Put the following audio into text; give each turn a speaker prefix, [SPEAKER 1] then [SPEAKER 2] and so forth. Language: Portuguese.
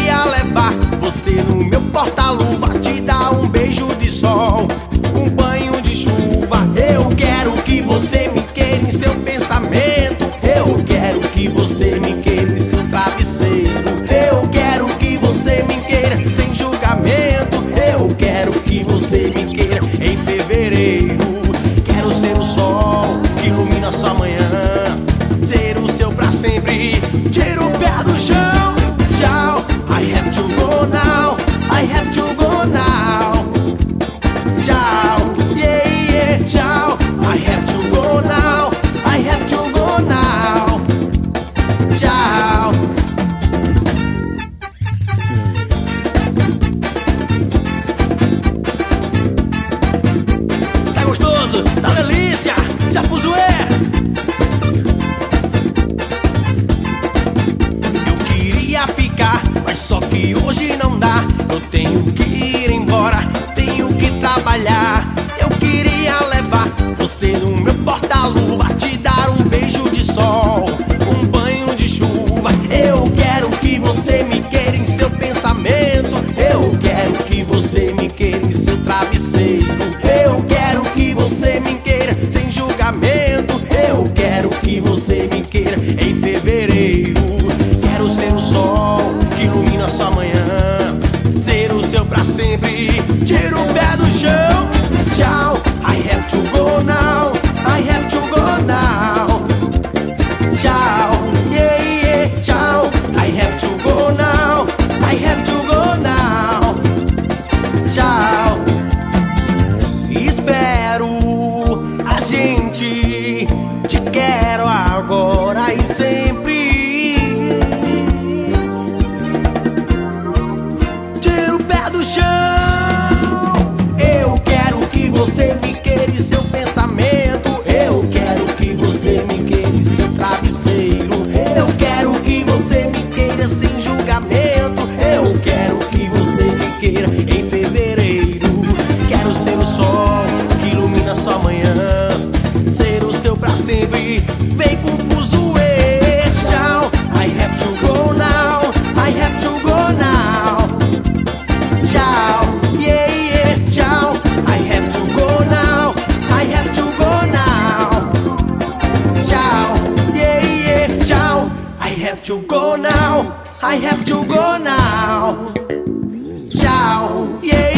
[SPEAKER 1] queria levar você no meu porta-luva, te dar um beijo de sol, um banho de chuva. Eu quero que você me queira em seu pensamento. Eu quero que você me queira em seu travesseiro. Eu quero que você me queira sem julgamento. Eu quero que você me queira em fevereiro. Quero ser o sol que ilumina sua manhã, ser o seu pra sempre. Tira o pé do chão. Tchau, I have to go now, I have to go now. Tchau, yeah, yeah, tchau, I have to go now, I have to go now. Tchau. Tá gostoso? Tá delícia? Se afuzué. Eu queria ficar, mas só que hoje não dá. Eu tenho que ir embora, tenho que trabalhar. Eu queria levar você no meu porta-luva, te dar um beijo de sol, um banho de chuva. Eu quero que você me queira em seu pensamento. Eu quero que você me queira em seu travesseiro. Eu quero que você me queira sem julgamento. Eu quero que você me queira em fevereiro. Quero ser o sol que ilumina sua manhã, ser o seu pra sempre. Tira o pé do chão. Tchau, I have to go now, I have to go now. Tchau, yeah, yeah, tchau, I have to go now, I have to go now. Tchau. Espero a gente, te quero agora e sempre. Tira o pé do chão. Eu quero que você me queira em seu pensamento. Eu quero que você me queira em seu travesseiro. Eu quero que você me queira sem julgamento. Eu quero que você me queira em fevereiro. Quero ser o sol que ilumina sua manhã, ser o seu pra sempre. Vem com fuzuê. Tchau, I have to go now, I have to go now. Tchau, yeah, yeah, tchau, I have to go now, I have to go now. Tchau, yeah, yeah, tchau, I have to go now, I have to go now. Tchau, yeah.